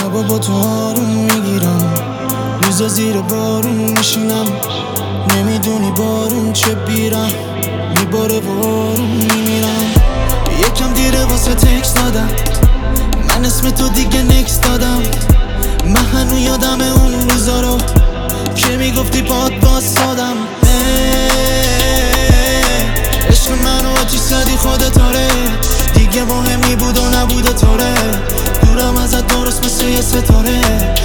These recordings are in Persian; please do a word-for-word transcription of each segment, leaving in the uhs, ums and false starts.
شبا با تو آروم میگیرم، روزا زیر بارون میشینم، نمیدونی بارون چه بیرم میباره و آروم میمیرم. یکم دیره واسه تکس دادم، من اسم تو دیگه نکس دادم. من هنو یادم اون روزا رو که میگفتی پاد باز سادم. عشق منو آتیش زدی خودت آره، دیگه مهمی بود و نبوده تاره، دورم ازت درست مثل یه ستاره.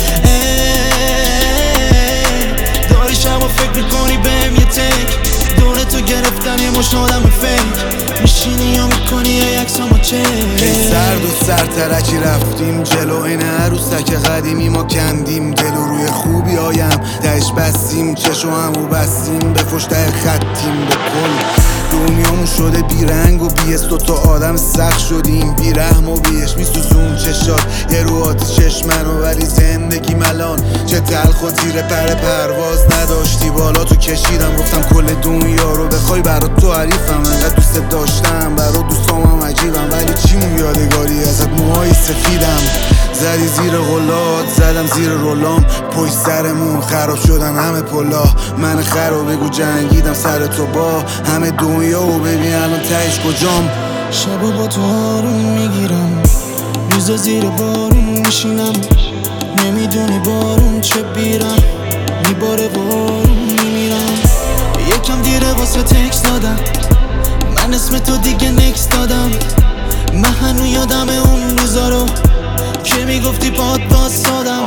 داری شب و فکر میکنی بهم یه تک، دور تو گرفتن یه مش آدم فیک، میشینی یا میکنی یه عکسامو چک. ای سرد و سرترکی رفتیم جلو، این عروسک قدیمی ما کندیم دل و روی خوبی هایم تهش بستیم، چشو همو بستیم به فش ته خطیم. به کل دنیامون شده بیرنگ و بیست، دوتا آدم سخت شدیم بیرحم و بیش میسوزون چشات یه رو آتی چشمنو، ولی زندگی ملان چه تلخ و زیر پر پرواز نداشتی بالا تو کشیدم. گفتم کل دنیا رو بخوای برات تو حریفم، انقدر دوست داشتم برات دوستامم عجیبم، ولی چیمون یادگاری ازت موهای سفیدم. زدی زیر غلات زدم زیر رولام، پشت سرمون خراب شدن همه پلا، من خراب بگو جنگیدم سر تو با همه دنیا و ببین الان تهش کجام. شبا با تو آروم میگیرم، روزا زیر بارون میشینم، نمیدونی بارون چه بیرم میباره و آروم میمیرم. یکم دیره واسه تکس دادم، من اسم تو دیگه نکس دادم. من هنو یادم اون روزا رو که میگفتی پاد باز سادم.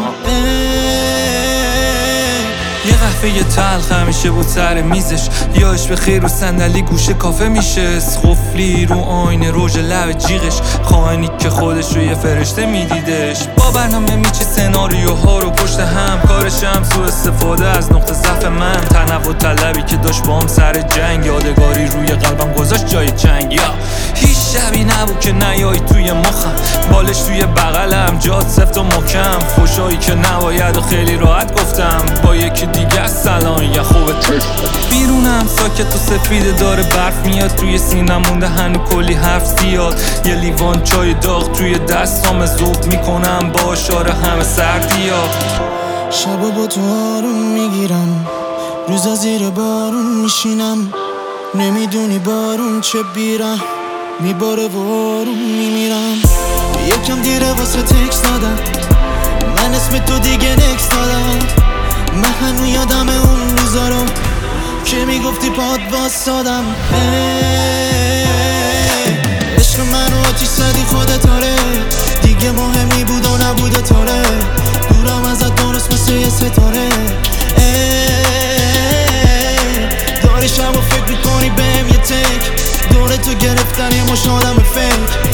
یه قهوه تلخ همیشه بود سر میزش، یاش به خیر و صندلی گوشه کافه میشه، خفلی رو آینه روژ لب جیغش، خائنی که خودش رو یه فرشته میدیدش. با برنامه میچه سناریوها رو پشت هم، کارش هم سو استفاده از نقطه ضعف من، تنوع طلبی که داشت با هم سر جنگ، یادگاری روی قلبم گذاشت جای چنگ. یا هیچ شبی نبود که نیایی توی مخم، بالش توی بغلم جات سفت و محکم، فوشایی که نباید و خیلی راحت گفتم با یکی دیگه سلام یا خوبه. بیرونم ساکت و سفیده داره برف میاد توی سینم مونده هنو کلی حرف زیاد، یه لیوان چای داغ توی دستام ذوب میکنم با اشاره همه سردی ها. شبا با تو آروم میگیرم، روزا زیر بارون میشینم، نمیدونی بارون چه بیرم میباره و آروم میمیرم. یکم دیره واسه تکس دادم، من اسم تو دیگه نکس دادم. من هنو یادم اون روزا رو که میگفتی پاد باز سادم. عشق منو آتیش زدی خودت آره، دیگه مهمی بود و نبوده تاره، دورم ازت درست مثل یه ستاره. داری شب و فکر میکنی بهم یه تک، دور تو گرفتن یه مش آدم فیک،